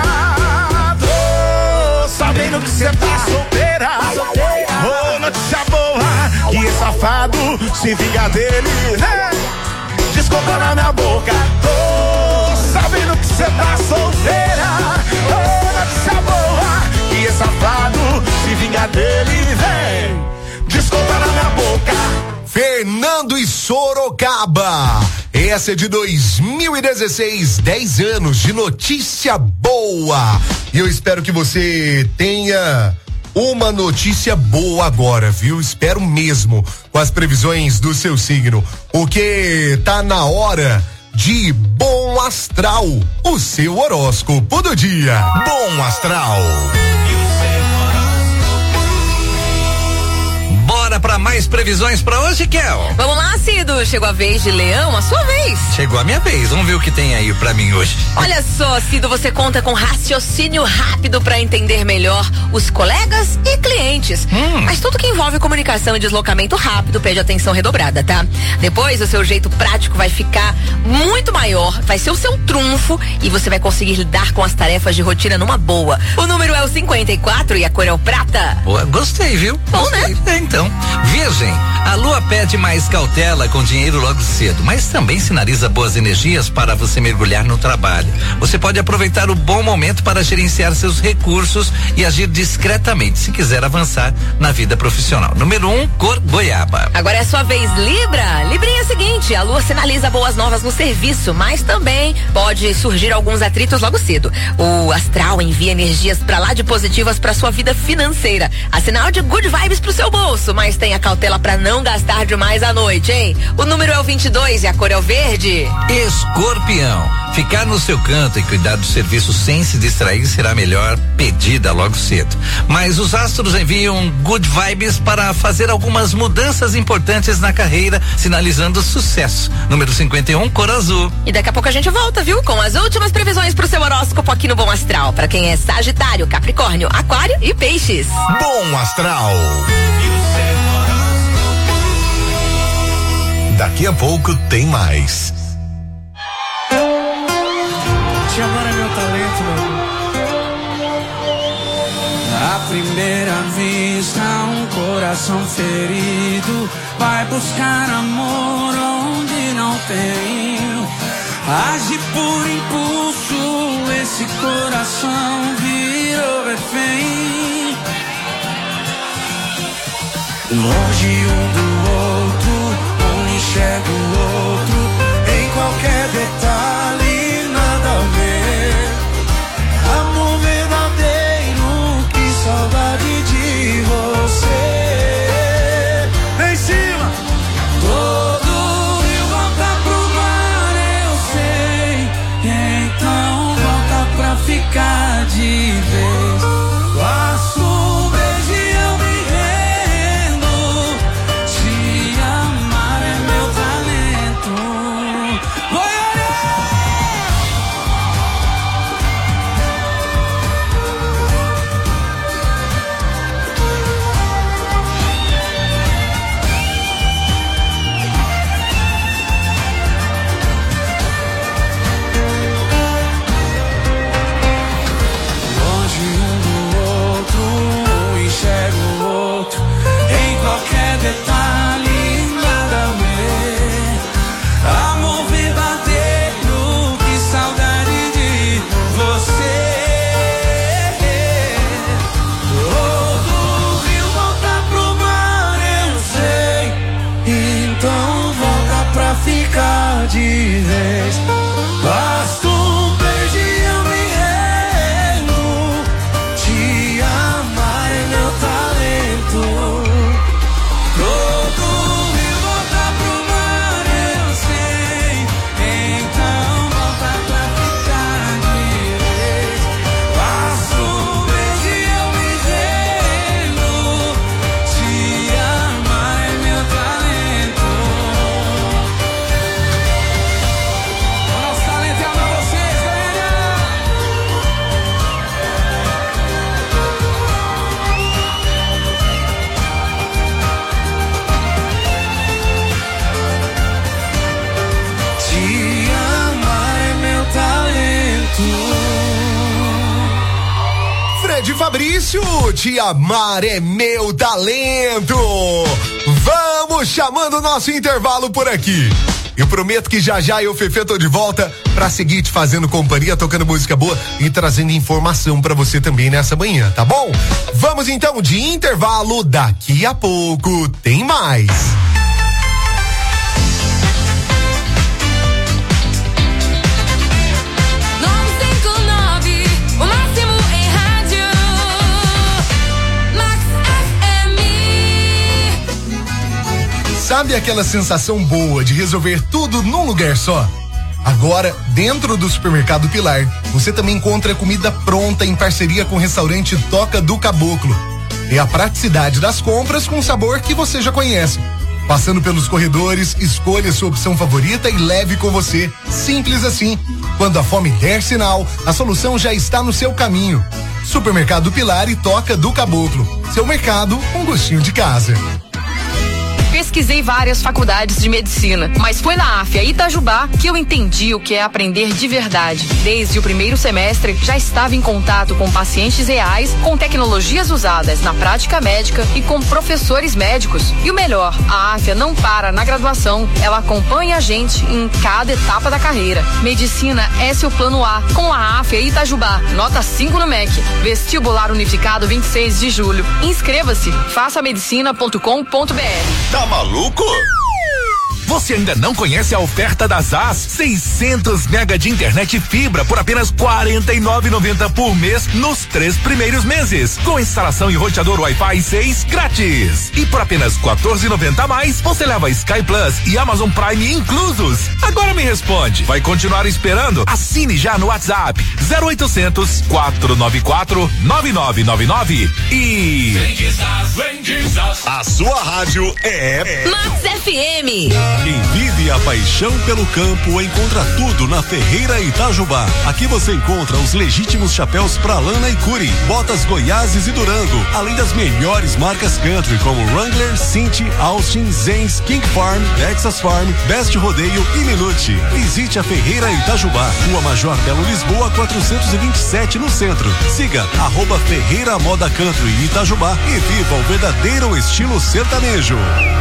Tô sabendo que cê tá solteira. Ô, oh, notícia boa. E esse safado, se vingar dele, né? Desconta na minha boca. Tô sabendo que cê tá solteira. Ô, oh, notícia boa. E esse safado, se vingar dele, vem. Desconta na minha boca. Fernando e Sorocaba. Essa é de dois mil e dezesseis, dez anos de notícia boa. E eu espero que você tenha uma notícia boa agora, viu? Espero mesmo, com as previsões do seu signo. Porque tá na hora de Bom Astral, o seu horóscopo do dia. Bom Astral. Bora pra mais previsões pra hoje, Kel? Vamos lá, Cido. Chegou a vez de Leão, a sua vez. Chegou a minha vez. Vamos ver o que tem aí pra mim hoje. Olha só, Cido, você conta com raciocínio rápido pra entender melhor os colegas e clientes. Hum. Mas tudo que envolve comunicação e deslocamento rápido pede atenção redobrada, tá? Depois, o seu jeito prático vai ficar muito maior, vai ser o seu trunfo e você vai conseguir lidar com as tarefas de rotina numa boa. O número é o cinquenta e quatro e a cor é o prata. Boa, gostei, viu? Bom, gostei. né? É, então. Virgem, a lua pede mais cautela com dinheiro logo cedo, mas também sinaliza boas energias para você mergulhar no trabalho. Você pode aproveitar o bom momento para gerenciar seus recursos e agir discretamente se quiser avançar na vida profissional. Número um, cor goiaba. Agora é a sua vez, Libra. Librinha é o seguinte, noite, a lua sinaliza boas novas no serviço, mas também pode surgir alguns atritos logo cedo. O astral envia energias pra lá de positivas pra sua vida financeira. A sinal de good vibes pro seu bolso, mas tenha cautela pra não gastar demais à noite, hein? O número é o vinte e dois e a cor é o verde. Escorpião, ficar no seu canto e cuidar do serviço sem se distrair será a melhor pedida logo cedo. Mas os astros enviam good vibes para fazer algumas mudanças importantes na carreira, sinalizando sucesso. Número cinquenta e um, cor azul. E daqui a pouco a gente volta, viu? Com as últimas previsões pro seu horóscopo aqui no Bom Astral, para quem é Sagitário, Capricórnio, Aquário e Peixes. Bom Astral. Daqui a pouco tem mais. Te amar é meu talento, meu. À primeira vista, um coração ferido vai buscar amor onde não tem. Age por impulso, esse coração virou refém. Longe um do outro, um enxerga o outro, em qualquer detalhe nada a ver. Amor verdadeiro, que saudade de você. Em cima, todo rio volta pro mar, eu sei. Então volta pra ficar de vez. Faço um beijo e eu me rendo. Te amar é meu talento. Vai detalhe, nada a ver. Amor verdadeiro, que saudade de você. Todo rio volta pro mar, eu sei. Então volta pra ficar de vez. Basta um beijo e eu me rendo. Te amar é meu talento. De Fabrício, te amar é meu talento. Vamos chamando o nosso intervalo por aqui. Eu prometo que já já eu, Fefe, tô de volta pra seguir te fazendo companhia, tocando música boa e trazendo informação pra você também nessa manhã, tá bom? Vamos então de intervalo, daqui a pouco tem mais. Sabe aquela sensação boa de resolver tudo num lugar só? Agora, dentro do Supermercado Pilar, você também encontra comida pronta em parceria com o restaurante Toca do Caboclo. É a praticidade das compras com o sabor que você já conhece. Passando pelos corredores, escolha sua opção favorita e leve com você. Simples assim. Quando a fome der sinal, a solução já está no seu caminho. Supermercado Pilar e Toca do Caboclo. Seu mercado com gostinho de casa. Pesquisei várias faculdades de medicina, mas foi na Afia Itajubá que eu entendi o que é aprender de verdade. Desde o primeiro semestre, já estava em contato com pacientes reais, com tecnologias usadas na prática médica e com professores médicos. E o melhor, a Afia não para na graduação, ela acompanha a gente em cada etapa da carreira. Medicina é seu plano A, com a Afia Itajubá, nota cinco no M E C. Vestibular Unificado vinte e seis de julho. Inscreva-se, faça medicina ponto com ponto br. Tá maluco? Você ainda não conhece a oferta da Zaz? seiscentos mega de internet fibra por apenas quarenta e nove reais e noventa centavos por mês nos três primeiros meses, com instalação e roteador Wi-Fi seis grátis. E por apenas quatorze reais e noventa centavos a mais, você leva Sky Plus e Amazon Prime inclusos. Agora me responde, vai continuar esperando? Assine já no WhatsApp zero oitocentos, quatrocentos e noventa e quatro, nove nove nove nove e Vem de Zaz, vem de Zaz. A sua rádio é Max F M. Quem vive a paixão pelo campo encontra tudo na Ferreira Itajubá. Aqui você encontra os legítimos chapéus pra lana e curi, botas Goiáses e Durango, além das melhores marcas country como Wrangler, Cinti, Austin, Zenz, King Farm, Texas Farm, Best Rodeio e Minute. Visite a Ferreira Itajubá, Rua Major Belo Lisboa, quatrocentos e vinte e sete no centro. Siga arroba Ferreira Moda Country Itajubá e viva o verdadeiro estilo sertanejo.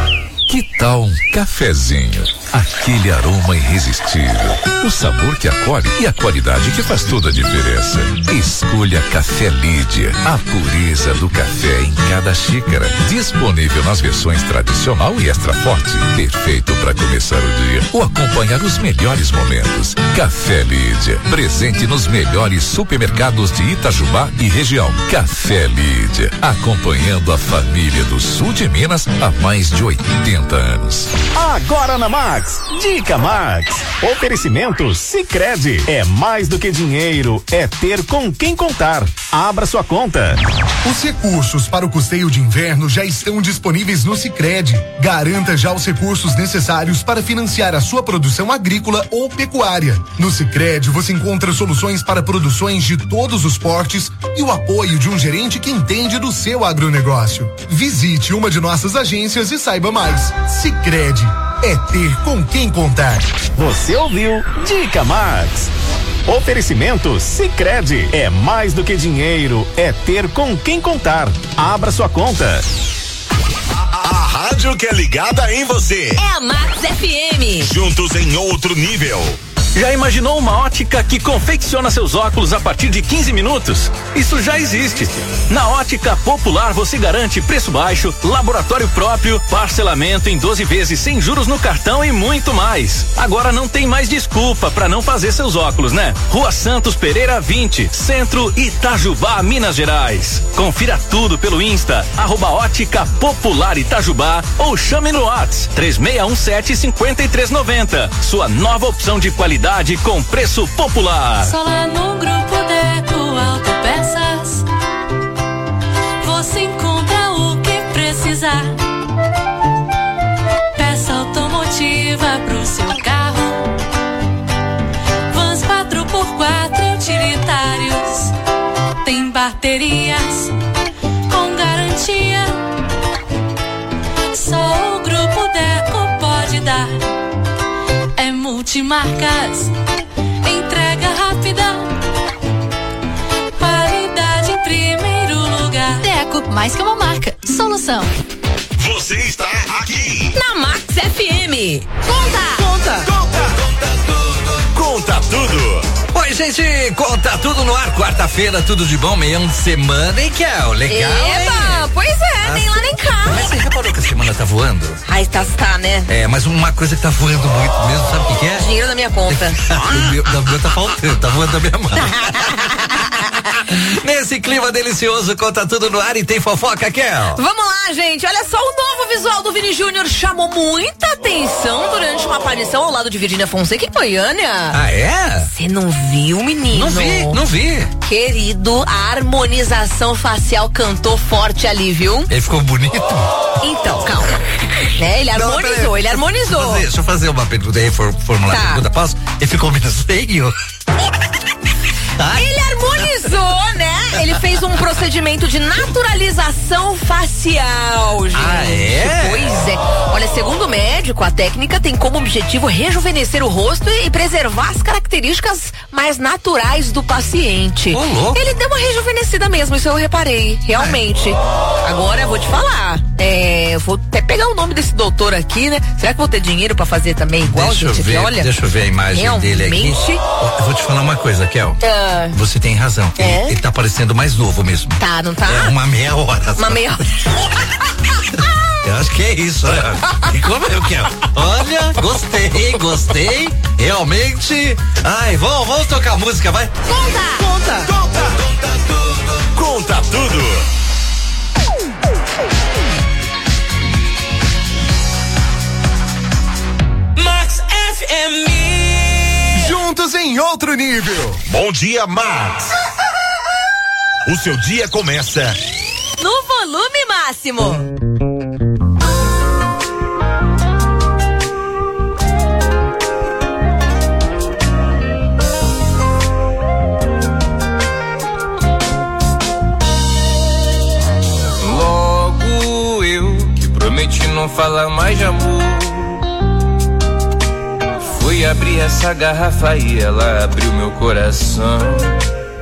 Que tal um cafezinho? Aquele aroma irresistível, o sabor que acolhe e a qualidade que faz toda a diferença. Escolha Café Lídia, a pureza do café em cada xícara. Disponível nas versões tradicional e extra forte, perfeito para começar o dia ou acompanhar os melhores momentos. Café Lídia, presente nos melhores supermercados de Itajubá e região. Café Lídia, acompanhando a família do sul de Minas há mais de oitenta anos. Agora na Max, Dica Max. Oferecimento Sicredi. É mais do que dinheiro, é ter com quem contar. Abra sua conta. Os recursos para o custeio de inverno já estão disponíveis no Sicredi. Garanta já os recursos necessários para financiar a sua produção agrícola ou pecuária. No Sicredi você encontra soluções para produções de todos os portes e o apoio de um gerente que entende do seu agronegócio. Visite uma de nossas agências e saiba mais. Sicredi é ter com quem contar. Você ouviu Dica Max. Oferecimento Sicredi. É mais do que dinheiro, é ter com quem contar. Abra sua conta. A, a rádio que é ligada em você. É a Max F M. Juntos em outro nível. Já imaginou uma ótica que confecciona seus óculos a partir de quinze minutos? Isso já existe. Na Ótica Popular você garante preço baixo, laboratório próprio, parcelamento em doze vezes sem juros no cartão e muito mais. Agora não tem mais desculpa para não fazer seus óculos, né? Rua Santos Pereira vinte, Centro, Itajubá, Minas Gerais. Confira tudo pelo Insta, arroba Ótica Popular Itajubá ou chame no WhatsApp três seis um sete, cinco três nove zero. Sua nova opção de qualidade com preço popular. Só lá no Grupo Deco Autopeças você encontra o que precisar. Peça automotiva pro seu carro, vans quatro por quatro utilitários, tem baterias com garantia. Só o Grupo Deco pode dar. É multimarcas, entrega rápida, qualidade em primeiro lugar. Deco, mais que uma marca, solução. Você está aqui na Max F M. Conta! Conta! Conta! Conta tudo! Conta tudo! Oi, gente, conta tudo no ar. Quarta-feira, tudo de bom, meio de semana, hein, Kel? Legal, Eba, hein? Pois é, nem lá nem cá. Mas você reparou que a semana tá voando? Ai, tá, tá, né? É, mas uma coisa que tá voando muito mesmo, sabe o que, que é? Dinheiro na minha conta. O meu, da meu tá faltando, tá voando da minha mão. Nesse clima delicioso, conta tudo no ar e tem fofoca, Kel. Vamos lá, gente. Olha só, o novo visual do Vini Júnior chamou muita atenção durante uma aparição ao lado de Virgínia Fonseca em Goiânia. Ah, é? Você não viu, menino? Não vi, não vi. Querido, a harmonização facial cantou forte ali, viu? Ele ficou bonito? Então, calma. Né? Ele harmonizou, não, ele harmonizou. Deixa eu, fazer, deixa eu fazer uma pergunta aí, for, formular tá. a pergunta, posso? Ele ficou menos feio? Ele harmonizou, né? Ele fez um procedimento de naturalização facial, gente. Ah, é? Pois é. Olha, segundo o médico, a técnica tem como objetivo rejuvenescer o rosto e preservar as características mais naturais do paciente. Ô, louco. Ele deu uma rejuvenescida mesmo, isso eu reparei, realmente. É. Agora eu vou te falar, é, eu vou até pegar o nome desse doutor aqui, né? Será que eu vou ter dinheiro pra fazer também igual, deixa gente? Eu ver, aqui, olha, deixa eu ver a imagem realmente... dele aqui. Eu vou te falar uma coisa, Kel. Uh... Você tem razão. É? Ele, ele tá parecendo mais novo mesmo. Tá, não tá? É uma meia hora. Uma só. meia hora. Eu acho que é isso, né? E como eu quero? Olha, gostei, gostei. Realmente. Ai, vamos, vamos tocar música, vai. Conta! Conta! Conta! Conta tudo! Conta tudo! Max F M. Juntos em outro nível. Bom dia, Max. O seu dia começa no volume máximo. Logo eu que prometi não falar mais de amor, fui abrir essa garrafa e ela abriu meu coração.